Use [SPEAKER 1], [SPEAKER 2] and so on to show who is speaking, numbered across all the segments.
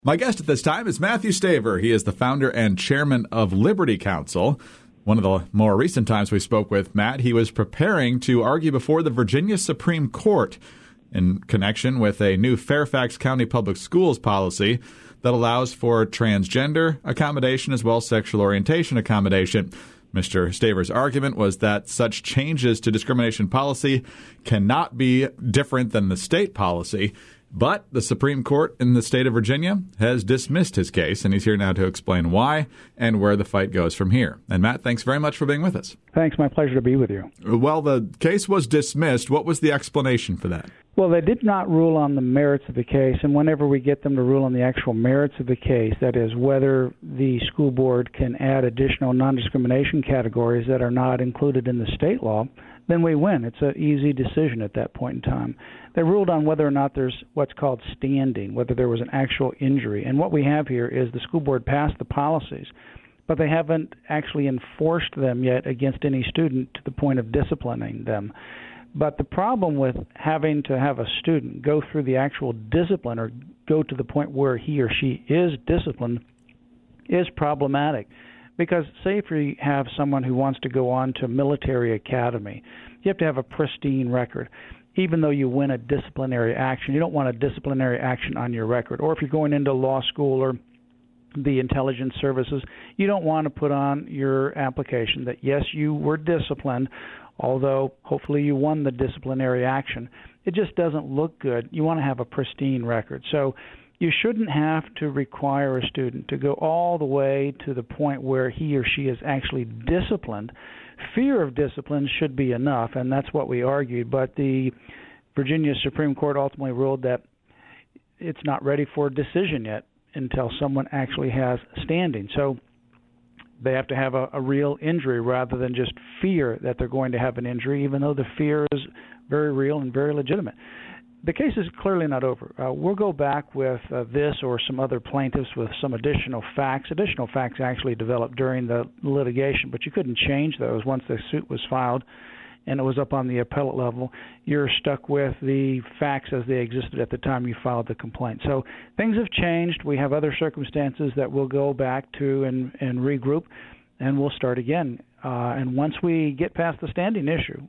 [SPEAKER 1] My guest at this time is Matthew Staver. He is the founder and chairman of Liberty Counsel. One of the more recent times we spoke with Matt, he was preparing to argue before the Virginia Supreme Court in connection with a new Fairfax County Public Schools policy that allows for transgender accommodation as well as sexual orientation accommodation. Mr. Staver's argument was that such changes to discrimination policy cannot be different than the state policy. But the Supreme Court in the state of Virginia has dismissed his case, and he's here now to explain why and where the fight goes from here. And Matt, thanks very much for being with us.
[SPEAKER 2] Thanks. My pleasure to be with you.
[SPEAKER 1] Well, the case was dismissed. What was the explanation for that?
[SPEAKER 2] Well, they did not rule on the merits of the case, and whenever we get them to rule on the actual merits of the case, that is, whether the school board can add additional non-discrimination categories that are not included in the state law, then we win. It's an easy decision at that point in time. They ruled on whether or not there's what's called standing, whether there was an actual injury. And what we have here is the school board passed the policies, but they haven't actually enforced them yet against any student to the point of disciplining them. But the problem with having to have a student go through the actual discipline or go to the point where he or she is disciplined is problematic. Because say if you have someone who wants to go on to military academy, you have to have a pristine record. Even though you win a disciplinary action, you don't want a disciplinary action on your record. Or if you're going into law school or the intelligence services, you don't want to put on your application that, yes, you were disciplined, although hopefully you won the disciplinary action. It just doesn't look good. You want to have a pristine record. So you shouldn't have to require a student to go all the way to the point where he or she is actually disciplined. Fear of discipline should be enough, and that's what we argued. But the Virginia Supreme Court ultimately ruled that it's not ready for a decision yet until someone actually has standing. So they have to have a real injury rather than just fear that they're going to have an injury, even though the fear is very real and very legitimate. The case is clearly not over. We'll go back with this or some other plaintiffs with some additional facts. Additional facts actually developed during the litigation, but you couldn't change those once the suit was filed and it was up on the appellate level. You're stuck with the facts as they existed at the time you filed the complaint. So things have changed. We have other circumstances that we'll go back to and regroup, and we'll start again. And once we get past the standing issue,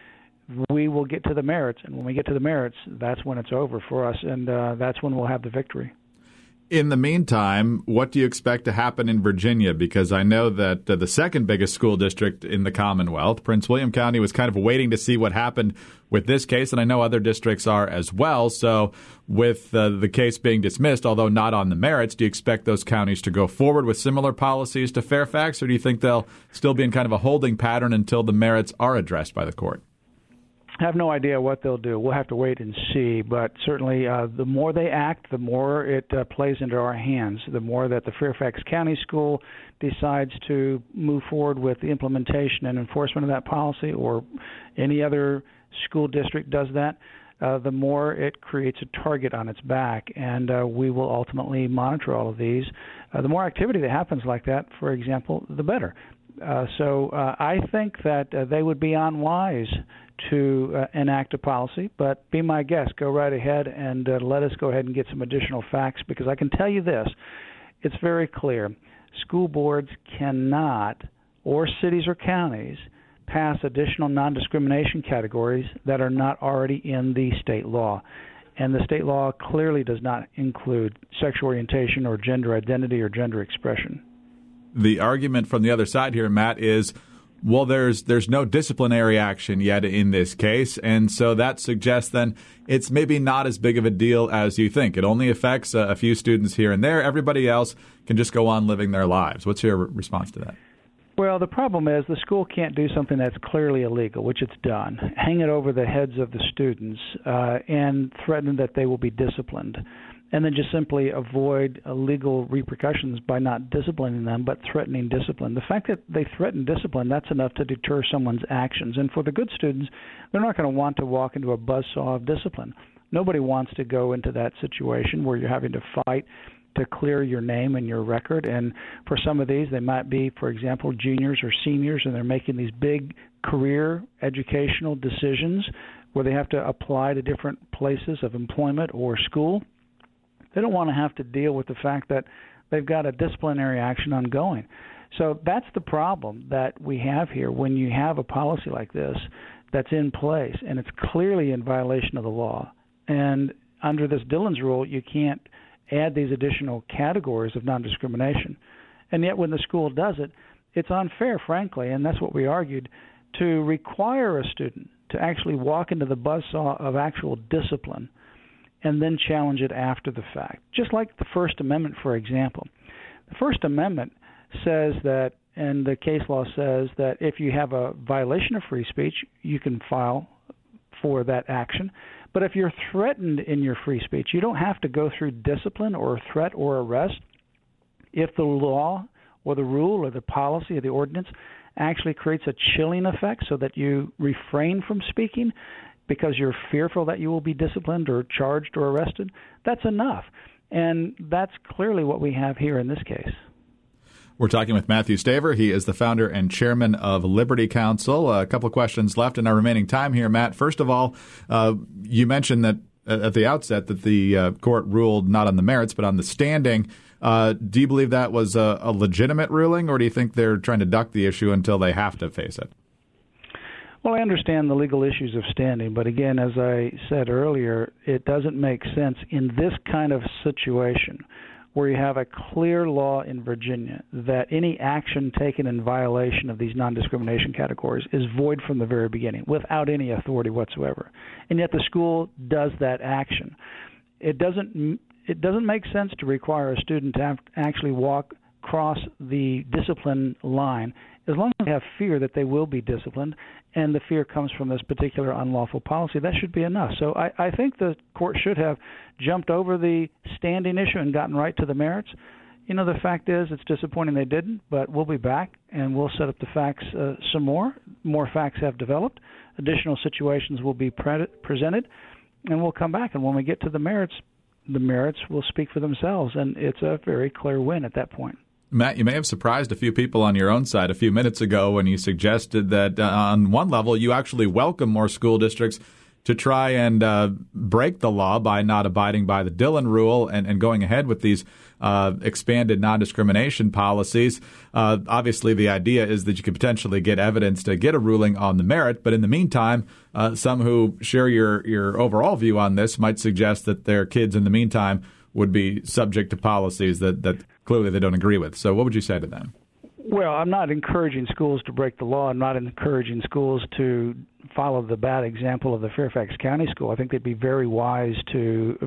[SPEAKER 2] we will get to the merits, and when we get to the merits, that's when it's over for us, and that's when we'll have the victory.
[SPEAKER 1] In the meantime, what do you expect to happen in Virginia? Because I know that the second biggest school district in the Commonwealth, Prince William County, was kind of waiting to see what happened with this case, and I know other districts are as well. So with the case being dismissed, although not on the merits, do you expect those counties to go forward with similar policies to Fairfax, or do you think they'll still be in kind of a holding pattern until the merits are addressed by the court?
[SPEAKER 2] I have no idea what they'll do. We'll have to wait and see. But certainly the more they act, the more it plays into our hands. The more that the Fairfax County School decides to move forward with the implementation and enforcement of that policy, or any other school district does that, the more it creates a target on its back. And we will ultimately monitor all of these. The more activity that happens like that, for example, the better. So I think that they would be unwise to enact a policy, but be my guest. Go right ahead and let us go ahead and get some additional facts, because I can tell you this. It's very clear. School boards cannot, or cities or counties, pass additional non-discrimination categories that are not already in the state law. And the state law clearly does not include sexual orientation or gender identity or gender expression.
[SPEAKER 1] The argument from the other side here, Matt, is, well, there's no disciplinary action yet in this case, and so that suggests then it's maybe not as big of a deal as you think. It only affects a few students here and there. Everybody else can just go on living their lives. What's your response to that?
[SPEAKER 2] Well, the problem is the school can't do something that's clearly illegal, which it's done, hang it over the heads of the students and threaten that they will be disciplined, and then just simply avoid legal repercussions by not disciplining them, but threatening discipline. The fact that they threaten discipline, that's enough to deter someone's actions. And for the good students, they're not going to want to walk into a buzzsaw of discipline. Nobody wants to go into that situation where you're having to fight to clear your name and your record. And for some of these, they might be, for example, juniors or seniors, and they're making these big career educational decisions where they have to apply to different places of employment or school. They don't want to have to deal with the fact that they've got a disciplinary action ongoing. So that's the problem that we have here when you have a policy like this that's in place and it's clearly in violation of the law. And under this Dillon's rule, you can't add these additional categories of non-discrimination. And yet when the school does it, it's unfair, frankly, and that's what we argued, to require a student to actually walk into the buzzsaw of actual discipline and then challenge it after the fact. Just like the First Amendment, for example. The First Amendment says that, and the case law says that if you have a violation of free speech, you can file for that action. But if you're threatened in your free speech, you don't have to go through discipline or threat or arrest. If the law or the rule or the policy or the ordinance actually creates a chilling effect so that you refrain from speaking because you're fearful that you will be disciplined or charged or arrested, that's enough. And that's clearly what we have here in this case.
[SPEAKER 1] We're talking with Matthew Staver. He is the founder and chairman of Liberty Counsel. A couple of questions left in our remaining time here, Matt. First of all, you mentioned that at the outset that the court ruled not on the merits but on the standing. Do you believe that was a legitimate ruling, or do you think they're trying to duck the issue until they have to face it?
[SPEAKER 2] Well, I understand the legal issues of standing, but again, as I said earlier, it doesn't make sense in this kind of situation where you have a clear law in Virginia that any action taken in violation of these non-discrimination categories is void from the very beginning without any authority whatsoever. And yet the school does that action. It doesn't make sense to require a student to have to actually walk across the discipline line as long as they have fear that they will be disciplined and the fear comes from this particular unlawful policy. That should be enough. So I think the court should have jumped over the standing issue and gotten right to the merits. You know, the fact is it's disappointing they didn't, but we'll be back and we'll set up the facts some more. More facts have developed. Additional situations will be presented, and we'll come back. And when we get to the merits will speak for themselves, and it's a very clear win at that point.
[SPEAKER 1] Matt, you may have surprised a few people on your own side a few minutes ago when you suggested that on one level you actually welcome more school districts to try and break the law by not abiding by the Dillon rule and going ahead with these expanded non-discrimination policies. Obviously, the idea is that you could potentially get evidence to get a ruling on the merit, but in the meantime, some who share your overall view on this might suggest that their kids in the meantime would be subject to policies that clearly they don't agree with. So what would you say to them?
[SPEAKER 2] Well, I'm not encouraging schools to break the law. I'm not encouraging schools to follow the bad example of the Fairfax County School. I think they'd be very unwise to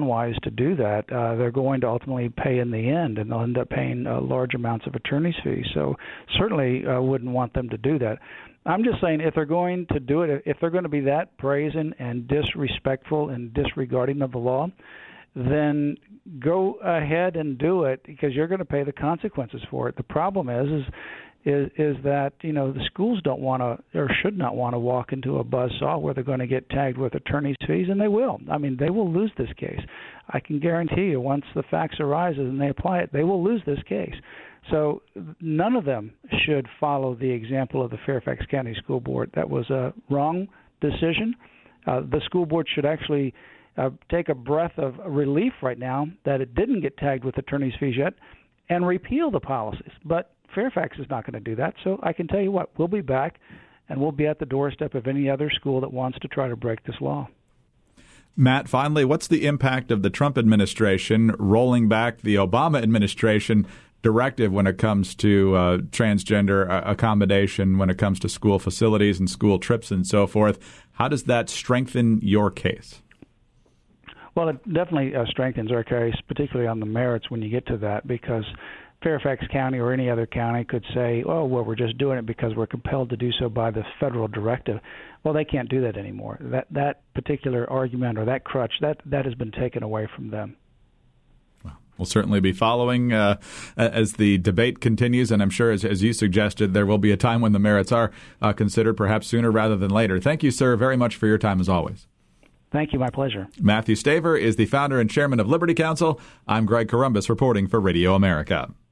[SPEAKER 2] do that. They're going to ultimately pay in the end, and they'll end up paying large amounts of attorney's fees. So certainly wouldn't want them to do that. I'm just saying if they're going to do it, if they're going to be that brazen and disrespectful and disregarding of the law, then go ahead and do it because you're going to pay the consequences for it. The problem is that, you know, the schools don't want to or should not want to walk into a buzzsaw where they're going to get tagged with attorney's fees, and they will. I mean, they will lose this case. I can guarantee you once the facts arises and they apply it, they will lose this case. So none of them should follow the example of the Fairfax County School Board. That was a wrong decision. The school board should actually take a breath of relief right now that it didn't get tagged with attorney's fees yet and repeal the policies. But Fairfax is not going to do that. So I can tell you what, we'll be back and we'll be at the doorstep of any other school that wants to try to break this law.
[SPEAKER 1] Matt, finally, what's the impact of the Trump administration rolling back the Obama administration directive when it comes to transgender accommodation, when it comes to school facilities and school trips and so forth? How does that strengthen your case?
[SPEAKER 2] Well, it definitely strengthens our case, particularly on the merits when you get to that, because Fairfax County or any other county could say, oh, well, we're just doing it because we're compelled to do so by the federal directive. Well, they can't do that anymore. That particular argument or that crutch, that has been taken away from them.
[SPEAKER 1] We'll certainly be following as the debate continues, and I'm sure, as you suggested, there will be a time when the merits are considered, perhaps sooner rather than later. Thank you, sir, very much for your time as always.
[SPEAKER 2] Thank you. My pleasure.
[SPEAKER 1] Matthew Staver is the founder and chairman of Liberty Counsel. I'm Greg Corombos reporting for Radio America.